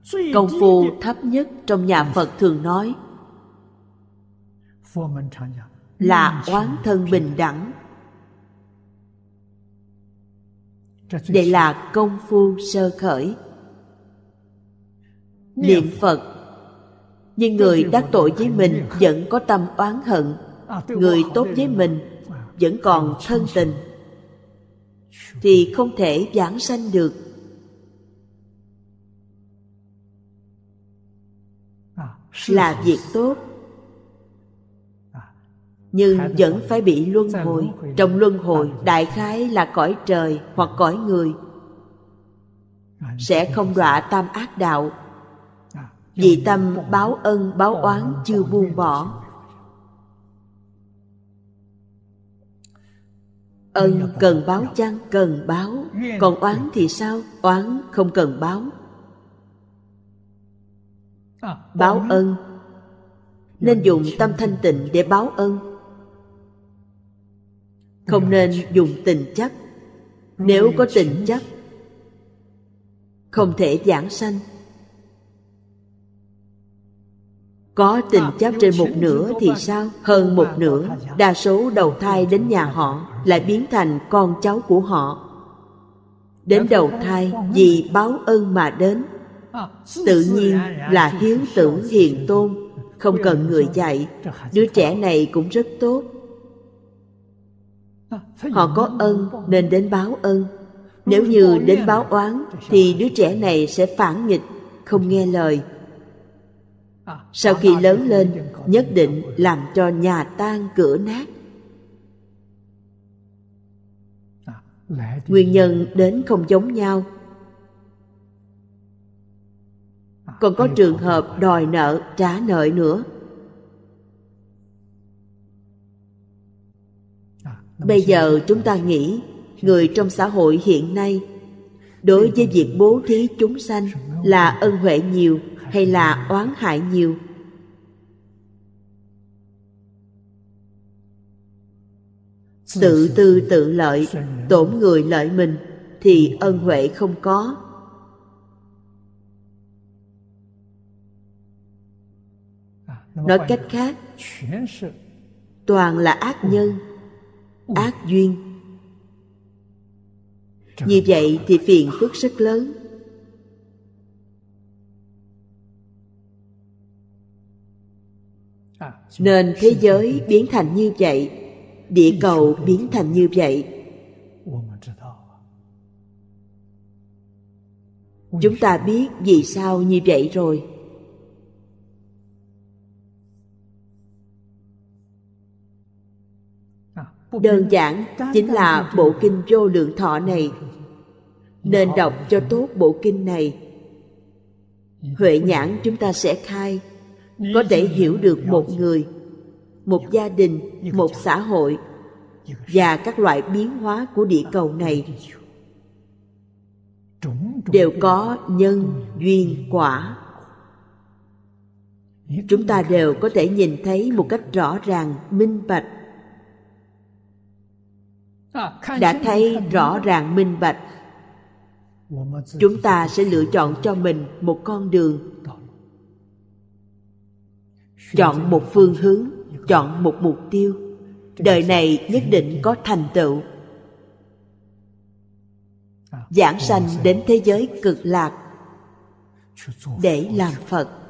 Công phu thấp nhất trong nhà Phật thường nói là oán thân bình đẳng. Đây là công phu sơ khởi. Niệm Phật, nhưng người đắc tội với mình vẫn có tâm oán hận, người tốt với mình vẫn còn thân tình, thì không thể vãng sanh được. Là việc tốt, nhưng vẫn phải bị luân hồi. Trong luân hồi đại khái là cõi trời hoặc cõi người, sẽ không đọa tam ác đạo, vì tâm báo ân báo oán chưa buông bỏ. Ân cần báo chăng? Cần báo. Còn oán thì sao? Oán không cần báo. Báo ân nên dùng tâm thanh tịnh để báo ân, không nên dùng tình chấp. Nếu có tình chấp, không thể vãng sanh. Có tình chấp trên một nửa thì sao? Hơn một nửa, đa số đầu thai đến nhà họ, lại biến thành con cháu của họ. Đến đầu thai vì báo ân mà đến, tự nhiên là hiếu tử hiền tôn, không cần người dạy. Đứa trẻ này cũng rất tốt, họ có ân nên đến báo ân. Nếu như đến báo oán thì đứa trẻ này sẽ phản nghịch, không nghe lời. Sau khi lớn lên, nhất định làm cho nhà tan cửa nát. Nguyên nhân đến không giống nhau. Còn có trường hợp đòi nợ trả nợ nữa. Bây giờ chúng ta nghĩ, người trong xã hội hiện nay đối với việc bố thí chúng sanh là ân huệ nhiều hay là oán hại nhiều? Tự tư tự lợi, tổn người lợi mình thì ân huệ không có. Nói cách khác, toàn là ác nhân, ác duyên. Như vậy thì phiền phức rất lớn. Nên thế giới biến thành như vậy, địa cầu biến thành như vậy. Chúng ta biết vì sao như vậy rồi. Đơn giản chính là bộ kinh Vô Lượng Thọ này. Nên đọc cho tốt bộ kinh này, huệ nhãn chúng ta sẽ khai, có thể hiểu được một người, một gia đình, một xã hội và các loại biến hóa của địa cầu này đều có nhân, duyên, quả. Chúng ta đều có thể nhìn thấy một cách rõ ràng, minh bạch. Đã thấy rõ ràng minh bạch, chúng ta sẽ lựa chọn cho mình một con đường, chọn một phương hướng, chọn một mục tiêu. Đời này nhất định có thành tựu, giảng sanh đến thế giới cực lạc để làm Phật.